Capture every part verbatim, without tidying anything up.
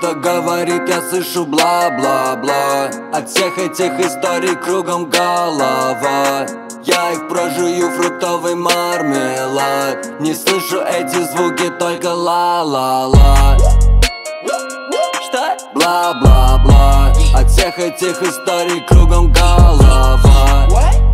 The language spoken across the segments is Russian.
Кто-то говорит, я слышу бла-бла-бла. От всех этих историй кругом голова. Я их прожую, фруктовый мармелад. Не слышу эти звуки, только ла-ла-ла. Что? Бла-бла-бла. От всех этих историй кругом голова.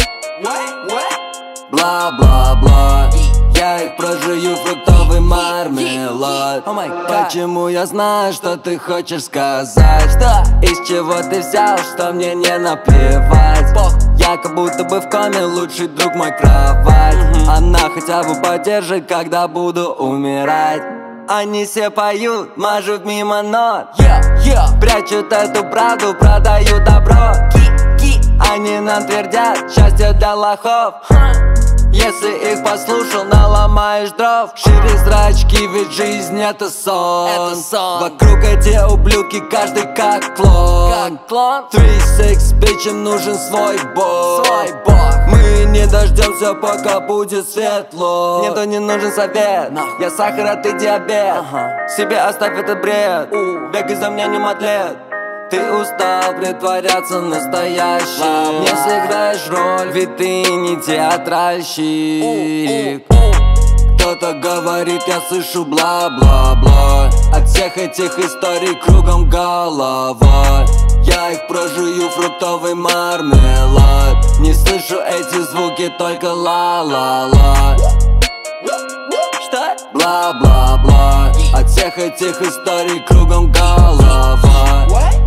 Бла-бла-бла. Я их прожую, фруктовый мармелад. oh Почему я знаю, что ты хочешь сказать? Что? Из чего ты взял, что мне не наплевать? Бог. Я как будто бы в коме, лучший друг мой кровать. mm-hmm. Она хотя бы поддержит, когда буду умирать. Они все поют, мажут мимо нот, yeah, yeah. Прячут эту правду, продают добро. Они нам твердят, счастье для лохов. Если их послушал, наломаешь дров. Шире зрачки, ведь жизнь это сон, это сон. Вокруг эти ублюдки, каждый как клон, как клон. три шесть, бичам нужен свой бог, свой бог. Мы не дождемся, пока будет светло. Никто не нужен совет, no. Я сахар, а ты диабет. uh-huh. Себе оставь этот бред, uh. Бегай за меня, не атлет. Ты устал притворяться настоящим. Не сыграешь роль, ведь ты не театральщик. Кто-то говорит, я слышу бла-бла-бла. От всех этих историй кругом голова. Я их прожую, фруктовый мармелад. Не слышу эти звуки, только ла-ла-ла. Что? Бла-бла-бла. От всех этих историй кругом голова.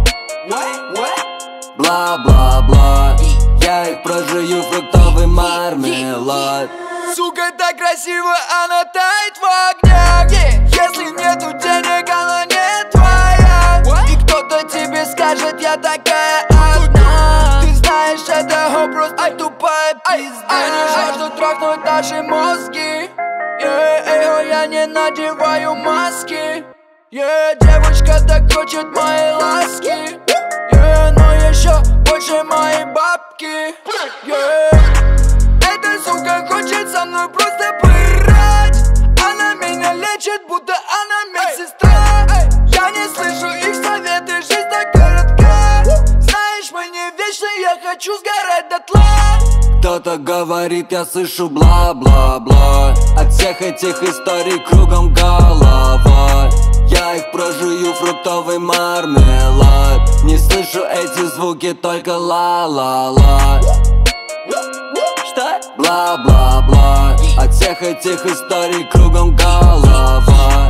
Бла-бла-бла. Я их прожую, фруктовый мармелад. Сука, так красиво, она тает в огнях. Если нету денег, она не твоя. И кто-то тебе скажет, я такая одна. Ты знаешь, это хоп, просто тупая пизда. Они жаждут трахнуть наши мозги. Yeah, я не надеваю маски. Yeah, девочка так хочет мои ласки. Yeah, но еще больше мои бабки. Yeah. Эта сука хочет со мной просто пырать. Она меня лечит, будто она медсестра. Я не слышу их советы, жизнь так коротка. Знаешь, мы не вечны, я хочу сгорать дотла. Кто-то говорит, я слышу бла-бла-бла. От всех этих историй кругом голова. Я их прожую, фруктовый мармелад. Не слышу эти звуки, только ла-ла-ла. Что? Бла-бла-бла. От всех этих историй кругом голова.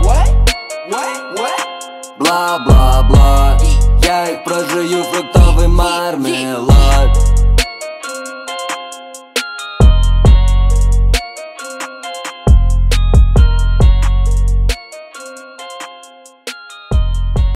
Бла-бла-бла. Я их прожую, фруктовый мармелад.